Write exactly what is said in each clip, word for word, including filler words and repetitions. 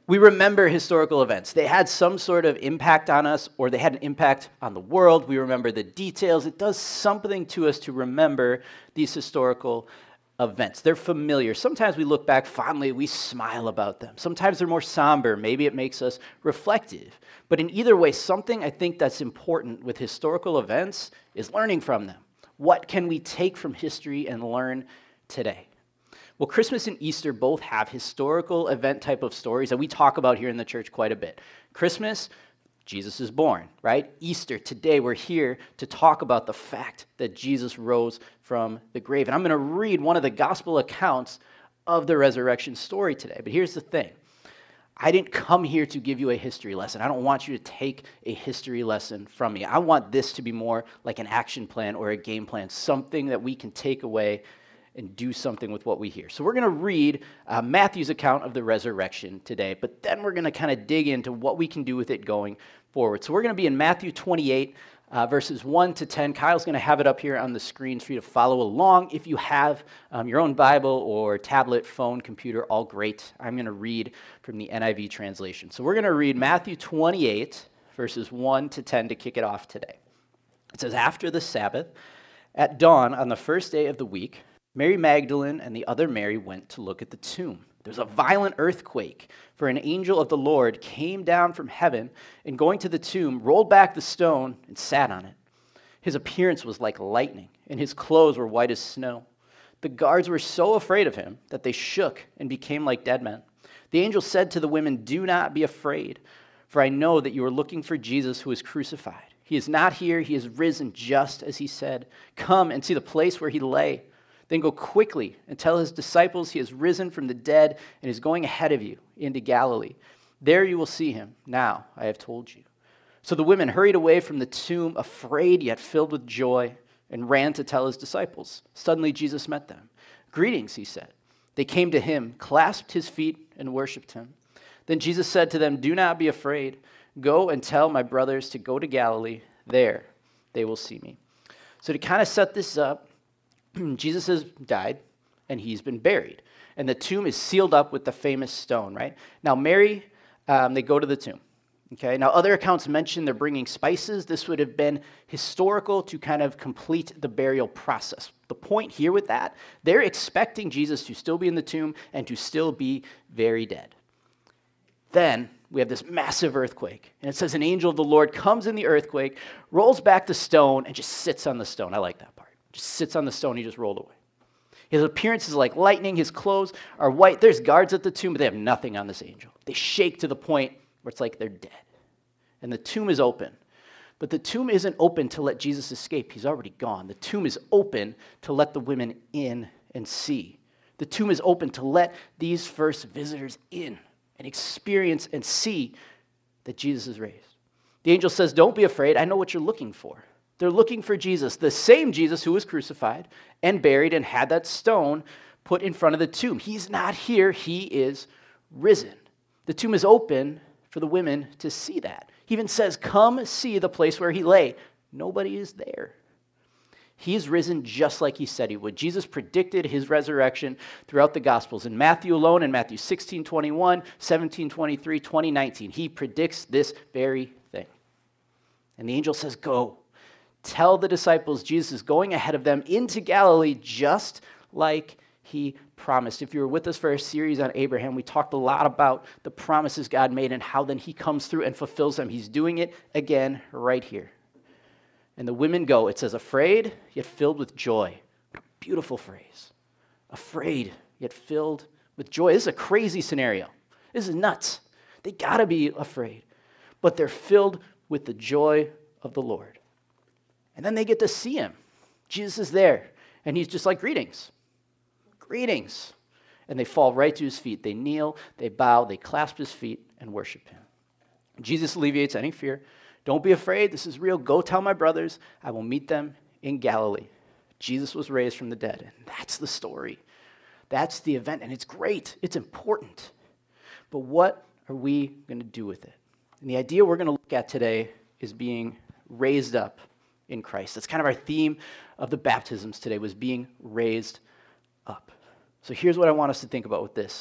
We remember historical events. They had some sort of impact on us, or they had an impact on the world. We remember the details. It does something to us to remember these historical events. They're familiar. Sometimes we look back fondly, we smile about them. Sometimes they're more somber. Maybe it makes us reflective. But in either way, something I think that's important with historical events is learning from them. What can we take from history and learn today? Well, Christmas and Easter both have historical event type of stories that we talk about here in the church quite a bit. Christmas, Jesus is born, right? Easter, today we're here to talk about the fact that Jesus rose from the grave. And I'm going to read one of the gospel accounts of the resurrection story today. But here's the thing. I didn't come here to give you a history lesson. I don't want you to take a history lesson from me. I want this to be more like an action plan or a game plan, something that we can take away and do something with what we hear. So we're going to read uh, Matthew's account of the resurrection today, but then we're going to kind of dig into what we can do with it going forward. So we're going to be in Matthew twenty-eight, uh, verses one to ten. Kyle's going to have it up here on the screen for you to follow along. If you have um, your own Bible or tablet, phone, computer, all great. I'm going to read from the N I V translation. So we're going to read Matthew twenty-eight, verses one to ten to kick it off today. It says, after the Sabbath, at dawn on the first day of the week, Mary Magdalene and the other Mary went to look at the tomb. There was a violent earthquake, for an angel of the Lord came down from heaven and going to the tomb, rolled back the stone and sat on it. His appearance was like lightning, and his clothes were white as snow. The guards were so afraid of him that they shook and became like dead men. The angel said to the women, "Do not be afraid, for I know that you are looking for Jesus who was crucified. He is not here, he is risen just as he said. Come and see the place where he lay. Then go quickly and tell his disciples he has risen from the dead and is going ahead of you into Galilee. There you will see him. Now I have told you." So the women hurried away from the tomb, afraid yet filled with joy, and ran to tell his disciples. Suddenly Jesus met them. "Greetings," he said. They came to him, clasped his feet, and worshipped him. Then Jesus said to them, "Do not be afraid. Go and tell my brothers to go to Galilee. There they will see me." So to kind of set this up, Jesus has died, and he's been buried. And the tomb is sealed up with the famous stone, right? Now, Mary, um, they go to the tomb, okay? Now, other accounts mention they're bringing spices. This would have been historical to kind of complete the burial process. The point here with that, they're expecting Jesus to still be in the tomb and to still be very dead. Then we have this massive earthquake, and it says an angel of the Lord comes in the earthquake, rolls back the stone, and just sits on the stone. I like that part. Just sits on the stone, he just rolled away. His appearance is like lightning, his clothes are white. There's guards at the tomb, but they have nothing on this angel. They shake to the point where it's like they're dead. And the tomb is open. But the tomb isn't open to let Jesus escape. He's already gone. The tomb is open to let the women in and see. The tomb is open to let these first visitors in and experience and see that Jesus is raised. The angel says, "Don't be afraid. I know what you're looking for." They're looking for Jesus, the same Jesus who was crucified and buried and had that stone put in front of the tomb. He's not here. He is risen. The tomb is open for the women to see that. He even says, "Come see the place where he lay." Nobody is there. He's risen just like he said he would. Jesus predicted his resurrection throughout the Gospels. In Matthew alone, in Matthew sixteen twenty-one, seventeen twenty-three, twenty nineteen, he predicts this very thing. And the angel says, "Go. Tell the disciples Jesus is going ahead of them into Galilee just like he promised." If you were with us for our series on Abraham, we talked a lot about the promises God made and how then he comes through and fulfills them. He's doing it again right here. And the women go, it says, afraid yet filled with joy. Beautiful phrase. Afraid yet filled with joy. This is a crazy scenario. This is nuts. They got to be afraid. But they're filled with the joy of the Lord. And then they get to see him. Jesus is there, and he's just like, "Greetings, greetings." And they fall right to his feet. They kneel, they bow, they clasp his feet and worship him. Jesus alleviates any fear. "Don't be afraid. This is real. Go tell my brothers. I will meet them in Galilee." Jesus was raised from the dead, and that's the story. That's the event, and it's great. It's important. But what are we going to do with it? And the idea we're going to look at today is being raised up in Christ. That's kind of our theme of the baptisms today, was being raised up. So here's what I want us to think about with this.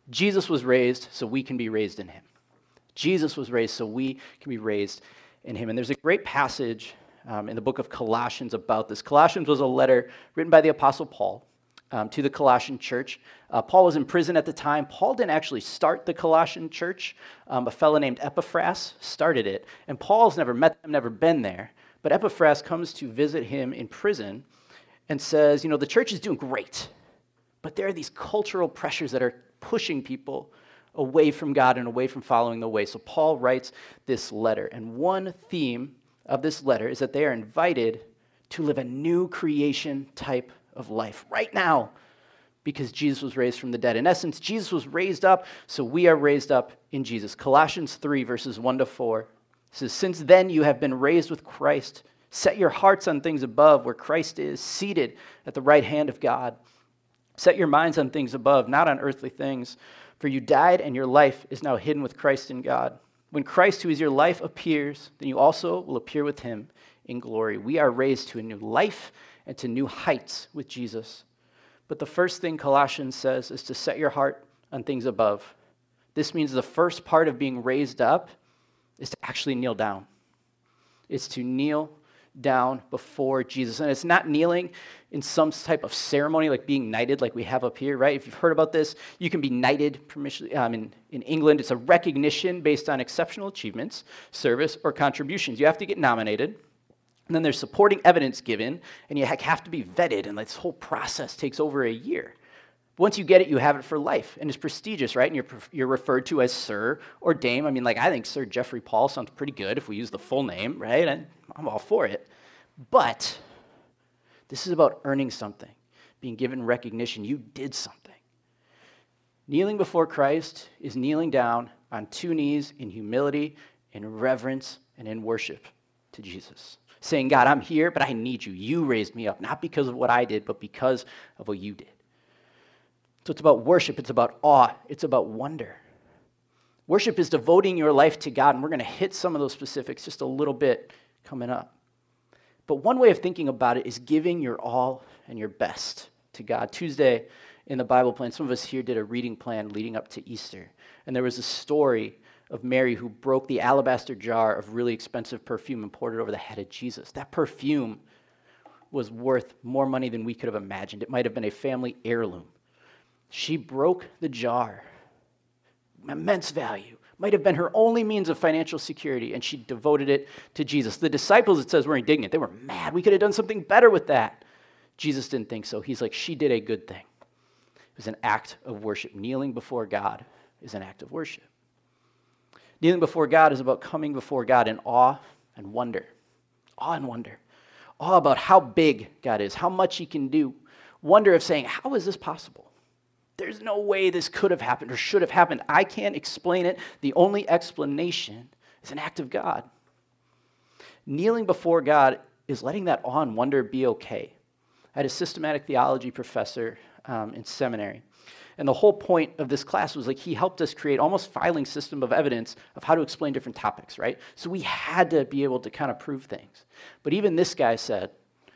Jesus was raised so we can be raised in him. Jesus was raised so we can be raised in him. And there's a great passage um, in the book of Colossians about this. Colossians was a letter written by the Apostle Paul um, to the Colossian church. Uh, Paul was in prison at the time. Paul didn't actually start the Colossian church. Um, a fellow named Epaphras started it. And Paul's never met them, never been there. But Epaphras comes to visit him in prison and says, you know, the church is doing great, but there are these cultural pressures that are pushing people away from God and away from following the way. So Paul writes this letter, and one theme of this letter is that they are invited to live a new creation type of life right now because Jesus was raised from the dead. In essence, Jesus was raised up, so we are raised up in Jesus. Colossians three, verses one to four says, since then you have been raised with Christ. Set your hearts on things above, where Christ is, seated at the right hand of God. Set your minds on things above, not on earthly things. For you died, and your life is now hidden with Christ in God. When Christ, who is your life, appears, then you also will appear with him in glory. We are raised to a new life and to new heights with Jesus. But the first thing Colossians says is to set your heart on things above. This means the first part of being raised up is to actually kneel down. It's to kneel down before Jesus. And it's not kneeling in some type of ceremony like being knighted like we have up here, right? If you've heard about this, you can be knighted um, in, in England. It's a recognition based on exceptional achievements, service, or contributions. You have to get nominated. And then there's supporting evidence given, and you have to be vetted, and this whole process takes over a year. Once you get it, you have it for life, and it's prestigious, right? And you're, you're referred to as Sir or Dame. I mean, like, I think Sir Geoffrey Paul sounds pretty good if we use the full name, right? And I'm all for it. But this is about earning something, being given recognition. You did something. Kneeling before Christ is kneeling down on two knees in humility, in reverence, and in worship to Jesus. Saying, God, I'm here, but I need you. You raised me up, not because of what I did, but because of what you did. So it's about worship, it's about awe, it's about wonder. Worship is devoting your life to God, and we're going to hit some of those specifics just a little bit coming up. But one way of thinking about it is giving your all and your best to God. Tuesday in the Bible plan, some of us here did a reading plan leading up to Easter, and there was a story of Mary who broke the alabaster jar of really expensive perfume and poured it over the head of Jesus. That perfume was worth more money than we could have imagined. It might have been a family heirloom. She broke the jar, immense value, might have been her only means of financial security, and she devoted it to Jesus. The disciples, it says, were indignant. They were mad. We could have done something better with that. Jesus didn't think so. He's like, she did a good thing. It was an act of worship. Kneeling before God is an act of worship. Kneeling before God is about coming before God in awe and wonder. Awe and wonder. Awe about how big God is, how much he can do. Wonder of saying, how is this possible? There's no way this could have happened or should have happened. I can't explain it. The only explanation is an act of God. Kneeling before God is letting that awe and wonder be okay. I had a systematic theology professor um, in seminary, and the whole point of this class was like he helped us create almost filing system of evidence of how to explain different topics, right? So we had to be able to kind of prove things. But even this guy said,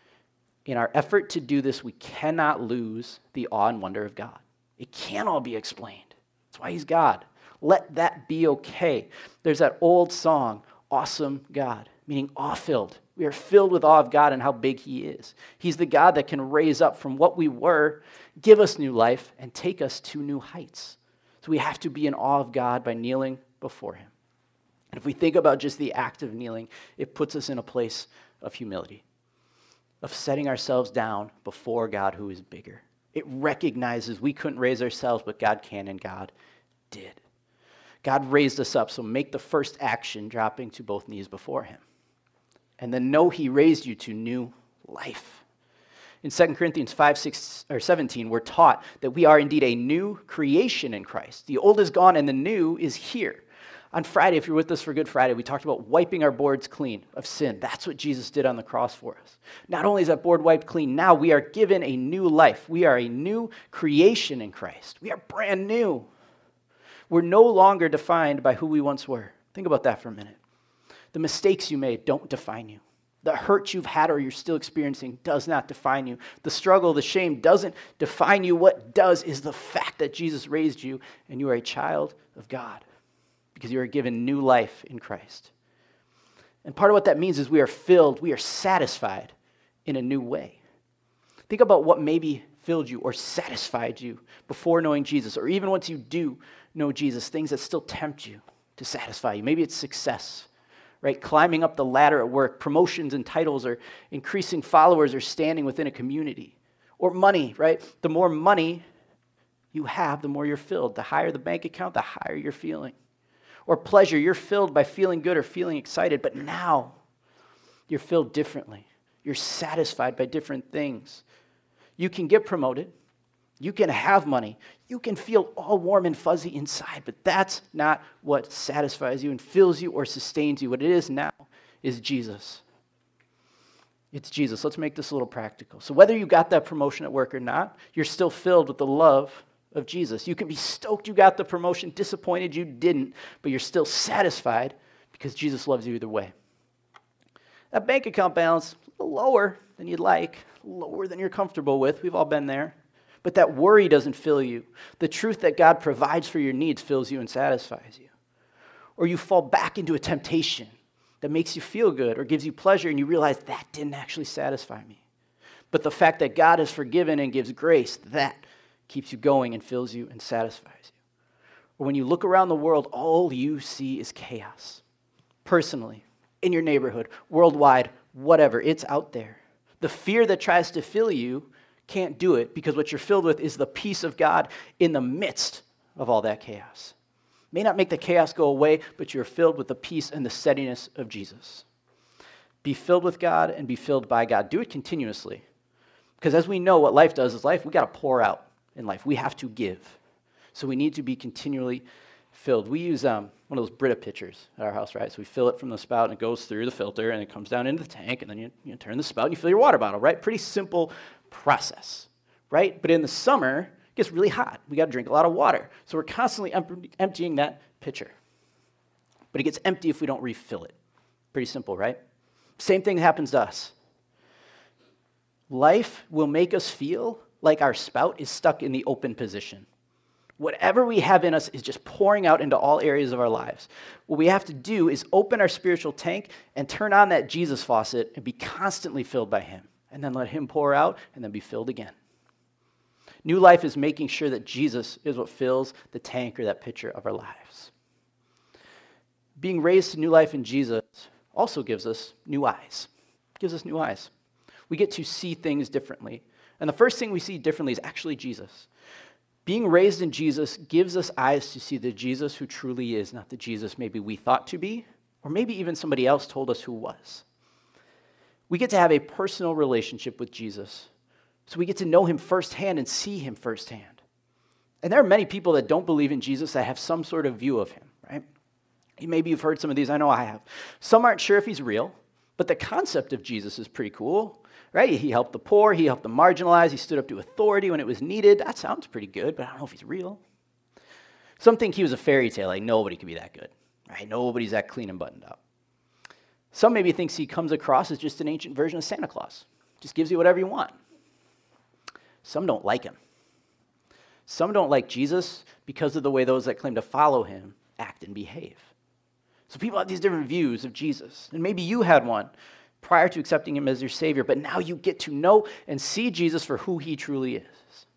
in our effort to do this, we cannot lose the awe and wonder of God. It can't all be explained. That's why he's God. Let that be okay. There's that old song, Awesome God, meaning awe-filled. We are filled with awe of God and how big he is. He's the God that can raise up from what we were, give us new life, and take us to new heights. So we have to be in awe of God by kneeling before him. And if we think about just the act of kneeling, it puts us in a place of humility, of setting ourselves down before God who is bigger. It recognizes we couldn't raise ourselves, but God can, and God did. God raised us up, so make the first action dropping to both knees before him. And then know he raised you to new life. In Second Corinthians five, six, or seventeen, we're taught that we are indeed a new creation in Christ. The old is gone and the new is here. On Friday, if you're with us for Good Friday, we talked about wiping our boards clean of sin. That's what Jesus did on the cross for us. Not only is that board wiped clean, now we are given a new life. We are a new creation in Christ. We are brand new. We're no longer defined by who we once were. Think about that for a minute. The mistakes you made don't define you. The hurt you've had or you're still experiencing does not define you. The struggle, the shame doesn't define you. What does is the fact that Jesus raised you and you are a child of God because you are given new life in Christ. And part of what that means is we are filled, we are satisfied in a new way. Think about what maybe filled you or satisfied you before knowing Jesus, or even once you do know Jesus, things that still tempt you to satisfy you. Maybe it's success, right? Climbing up the ladder at work, promotions and titles, or increasing followers, or standing within a community. Or money, right? The more money you have, the more you're filled. The higher the bank account, the higher you're feeling. Or pleasure, you're filled by feeling good or feeling excited, but now you're filled differently. You're satisfied by different things. You can get promoted. You can have money. You can feel all warm and fuzzy inside, but that's not what satisfies you and fills you or sustains you. What it is now is Jesus. It's Jesus. Let's make this a little practical. So whether you got that promotion at work or not, you're still filled with the love of Jesus. You can be stoked you got the promotion, disappointed you didn't, but you're still satisfied because Jesus loves you either way. That bank account balance, a little lower than you'd like, lower than you're comfortable with. We've all been there. But that worry doesn't fill you. The truth that God provides for your needs fills you and satisfies you. Or you fall back into a temptation that makes you feel good or gives you pleasure, and you realize that didn't actually satisfy me. But the fact that God has forgiven and gives grace, that keeps you going and fills you and satisfies you. Or when you look around the world, all you see is chaos. Personally, in your neighborhood, worldwide, whatever, it's out there. The fear that tries to fill you can't do it because what you're filled with is the peace of God in the midst of all that chaos. May not make the chaos go away, but you're filled with the peace and the steadiness of Jesus. Be filled with God and be filled by God. Do it continuously. Because as we know what life does is life, we got to pour out in life. We have to give. So we need to be continually filled. We use um, one of those Brita pitchers at our house, right? So we fill it from the spout and it goes through the filter and it comes down into the tank and then you, you turn the spout and you fill your water bottle, right? Pretty simple process, right? But in the summer, it gets really hot. We got to drink a lot of water. So we're constantly em- emptying that pitcher. But it gets empty if we don't refill it. Pretty simple, right? Same thing happens to us. Life will make us feel like our spout is stuck in the open position. Whatever we have in us is just pouring out into all areas of our lives. What we have to do is open our spiritual tank and turn on that Jesus faucet and be constantly filled by him. And then let him pour out and then be filled again. New life is making sure that Jesus is what fills the tank or that pitcher of our lives. Being raised to new life in Jesus also gives us new eyes. Gives us new eyes. We get to see things differently. And the first thing we see differently is actually Jesus. Being raised in Jesus gives us eyes to see the Jesus who truly is, not the Jesus maybe we thought to be, or maybe even somebody else told us who was. We get to have a personal relationship with Jesus. So we get to know him firsthand and see him firsthand. And there are many people that don't believe in Jesus that have some sort of view of him, right? Maybe you've heard some of these. I know I have. Some aren't sure if he's real, but the concept of Jesus is pretty cool, right? He helped the poor. He helped the marginalized. He stood up to authority when it was needed. That sounds pretty good, but I don't know if he's real. Some think he was a fairy tale, like nobody could be that good, right? Nobody's that clean and buttoned up. Some maybe thinks he comes across as just an ancient version of Santa Claus. Just gives you whatever you want. Some don't like him. Some don't like Jesus because of the way those that claim to follow him act and behave. So people have these different views of Jesus. And maybe you had one prior to accepting him as your Savior, but now you get to know and see Jesus for who he truly is.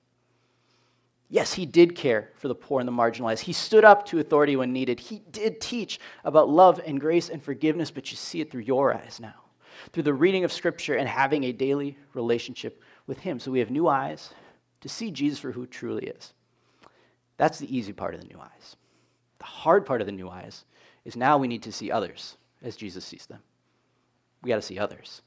Yes, he did care for the poor and the marginalized. He stood up to authority when needed. He did teach about love and grace and forgiveness, but you see it through your eyes now, through the reading of Scripture and having a daily relationship with him. So we have new eyes to see Jesus for who he truly is. That's the easy part of the new eyes. The hard part of the new eyes is now we need to see others as Jesus sees them. We got to see others.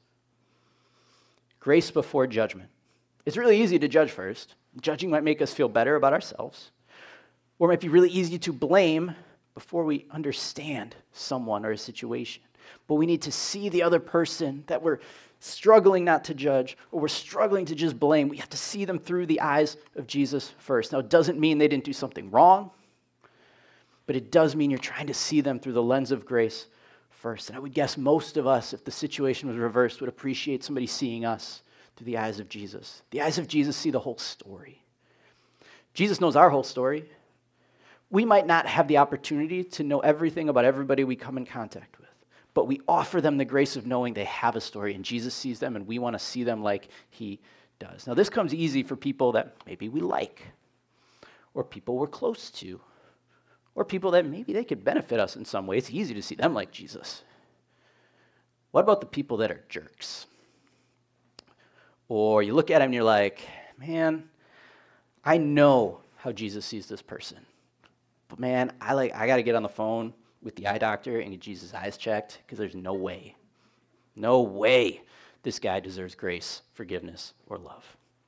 Grace before judgment. It's really easy to judge first. Judging might make us feel better about ourselves, or it might be really easy to blame before we understand someone or a situation. But we need to see the other person that we're struggling not to judge, or we're struggling to just blame. We have to see them through the eyes of Jesus first. Now, it doesn't mean they didn't do something wrong, but it does mean you're trying to see them through the lens of grace first. And I would guess most of us, if the situation was reversed, would appreciate somebody seeing us through the eyes of Jesus. The eyes of Jesus see the whole story. Jesus knows our whole story. We might not have the opportunity to know everything about everybody we come in contact with, but we offer them the grace of knowing they have a story, and Jesus sees them, and we want to see them like he does. Now, this comes easy for people that maybe we like, or people we're close to, or people that maybe they could benefit us in some way. It's easy to see them like Jesus. What about the people that are jerks? Or you look at them and you're like, man, I know how Jesus sees this person. But man, I like I got to get on the phone with the eye doctor and get Jesus' eyes checked, because there's no way, no way this guy deserves grace, forgiveness, or love.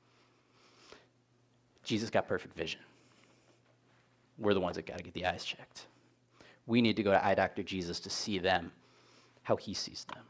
Jesus got perfect vision. We're the ones that got to get the eyes checked. We need to go to eye doctor Jesus to see them how he sees them.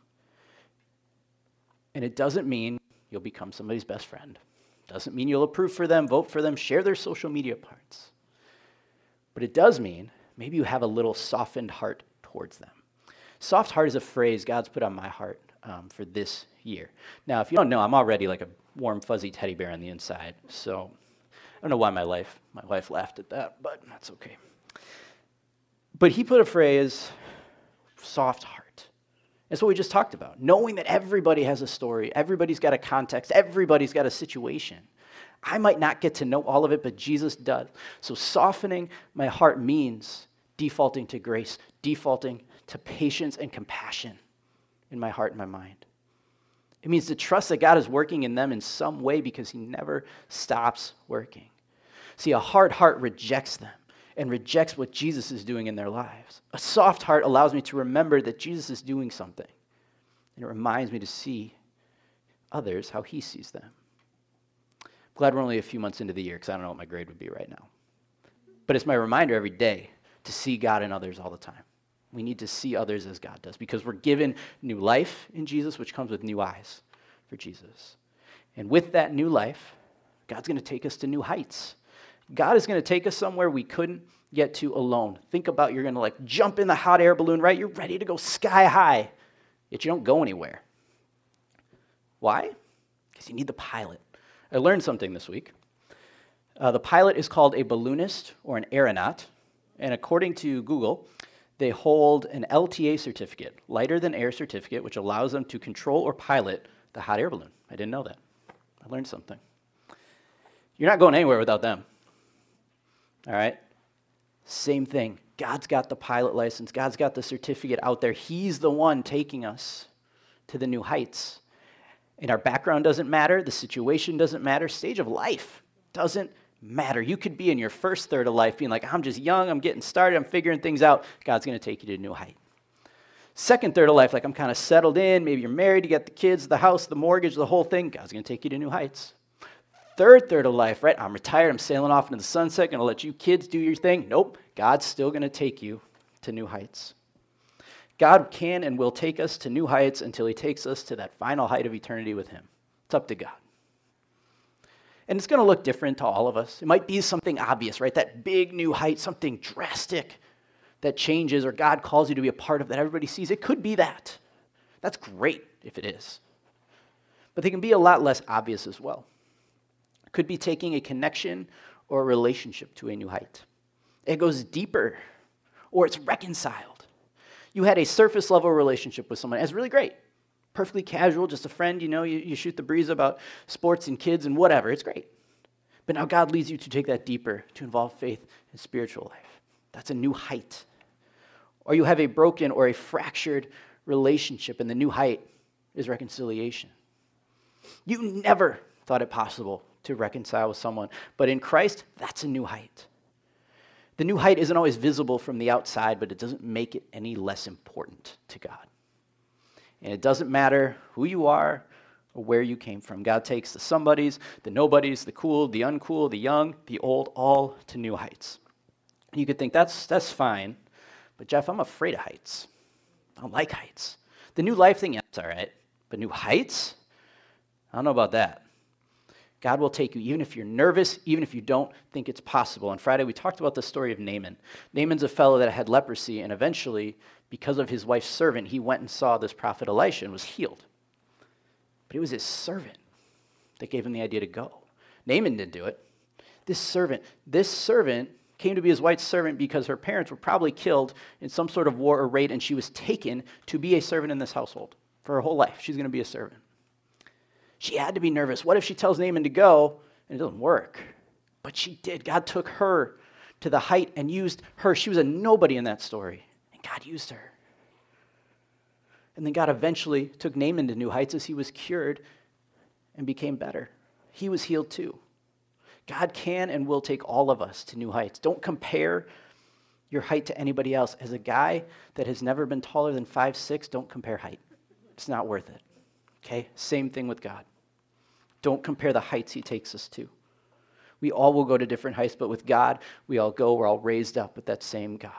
And it doesn't mean you'll become somebody's best friend. Doesn't mean you'll approve for them, vote for them, share their social media parts. But it does mean maybe you have a little softened heart towards them. Soft heart is a phrase God's put on my heart um, for this year. Now, if you don't know, I'm already like a warm, fuzzy teddy bear on the inside. So I don't know why my life, my wife laughed at that, but that's okay. But he put a phrase, soft heart. That's what we just talked about. Knowing that everybody has a story, everybody's got a context, everybody's got a situation. I might not get to know all of it, but Jesus does. So softening my heart means defaulting to grace, defaulting to patience and compassion in my heart and my mind. It means to trust that God is working in them in some way, because he never stops working. See, a hard heart rejects them and rejects what Jesus is doing in their lives. A soft heart allows me to remember that Jesus is doing something, and it reminds me to see others how he sees them. Glad we're only a few months into the year, because I don't know what my grade would be right now. But it's my reminder every day to see God in others all the time. We need to see others as God does, because we're given new life in Jesus, which comes with new eyes for Jesus. And with that new life, God's going to take us to new heights. God is going to take us somewhere we couldn't get to alone. Think about, you're going to like jump in the hot air balloon, right? You're ready to go sky high, yet you don't go anywhere. Why? Because you need the pilot. I learned something this week. Uh, the pilot is called a balloonist or an aeronaut, and according to Google, they hold an L T A certificate, lighter than air certificate, which allows them to control or pilot the hot air balloon. I didn't know that. I learned something. You're not going anywhere without them. All right? Same thing. God's got the pilot license. God's got the certificate out there. He's the one taking us to the new heights. And our background doesn't matter. The situation doesn't matter. Stage of life doesn't matter. You could be in your first third of life being like, I'm just young, I'm getting started, I'm figuring things out. God's going to take you to a new height. Second third of life, like I'm kind of settled in. Maybe you're married, you got the kids, the house, the mortgage, the whole thing. God's going to take you to new heights. Third third of life, right? I'm retired, I'm sailing off into the sunset, going to let you kids do your thing. Nope. God's still going to take you to new heights. God can and will take us to new heights until he takes us to that final height of eternity with him. It's up to God. And it's going to look different to all of us. It might be something obvious, right? That big new height, something drastic that changes, or God calls you to be a part of that everybody sees. It could be that. That's great if it is. But they can be a lot less obvious as well. It could be taking a connection or a relationship to a new height. It goes deeper, or it's reconciled. You had a surface level relationship with someone. It's really great. Perfectly casual, just a friend, you know, you, you shoot the breeze about sports and kids and whatever. It's great. But now God leads you to take that deeper, to involve faith and spiritual life. That's a new height. Or you have a broken or a fractured relationship, and the new height is reconciliation. You never thought it possible to reconcile with someone, but in Christ, that's a new height. The new height isn't always visible from the outside, but it doesn't make it any less important to God. And it doesn't matter who you are or where you came from. God takes the somebodies, the nobodies, the cool, the uncool, the young, the old, all to new heights. And you could think, that's, that's fine, but Jeff, I'm afraid of heights. I don't like heights. The new life thing, yeah, it's all right. But new heights? I don't know about that. God will take you, even if you're nervous, even if you don't think it's possible. On Friday, we talked about the story of Naaman. Naaman's a fellow that had leprosy, and eventually, because of his wife's servant, he went and saw this prophet Elisha and was healed. But it was his servant that gave him the idea to go. Naaman didn't do it. This servant, this servant came to be his wife's servant because her parents were probably killed in some sort of war or raid, and she was taken to be a servant in this household for her whole life. She's going to be a servant. She had to be nervous. What if she tells Naaman to go and it doesn't work? But she did. God took her to the height and used her. She was a nobody in that story, and God used her. And then God eventually took Naaman to new heights as he was cured and became better. He was healed too. God can and will take all of us to new heights. Don't compare your height to anybody else. As a guy that has never been taller than five six, don't compare height. It's not worth it. Okay? Same thing with God. Don't compare the heights he takes us to. We all will go to different heights, but with God, we all go, we're all raised up with that same God.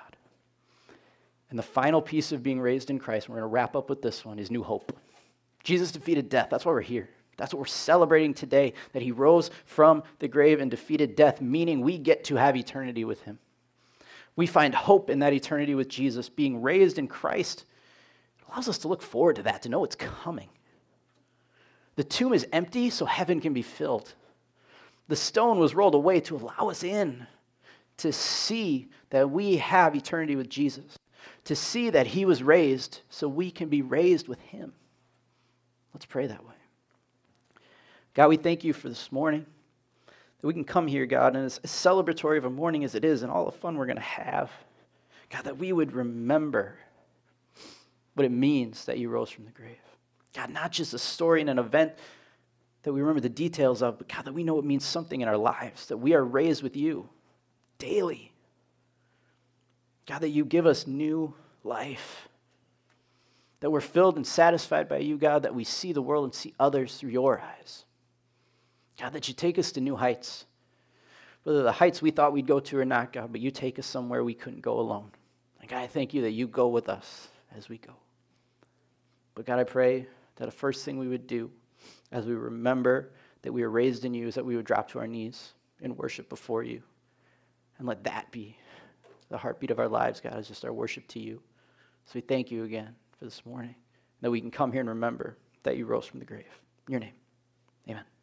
And the final piece of being raised in Christ, we're going to wrap up with this one, is new hope. Jesus defeated death. That's why we're here. That's what we're celebrating today, that he rose from the grave and defeated death, meaning we get to have eternity with him. We find hope in that eternity with Jesus. Being raised in Christ allows us to look forward to that, to know it's coming. The tomb is empty so heaven can be filled. The stone was rolled away to allow us in, to see that we have eternity with Jesus, to see that he was raised so we can be raised with him. Let's pray that way. God, we thank you for this morning, that we can come here, God, and as celebratory of a morning as it is and all the fun we're going to have, God, that we would remember what it means that you rose from the grave. God, not just a story and an event that we remember the details of, but God, that we know it means something in our lives, that we are raised with you daily. God, that you give us new life, that we're filled and satisfied by you, God, that we see the world and see others through your eyes. God, that you take us to new heights, whether the heights we thought we'd go to or not, God, but you take us somewhere we couldn't go alone. And God, I thank you that you go with us as we go. But God, I pray that the first thing we would do as we remember that we were raised in you is that we would drop to our knees in worship before you. And let that be the heartbeat of our lives, God, is just our worship to you. So we thank you again for this morning, that we can come here and remember that you rose from the grave. In your name, amen.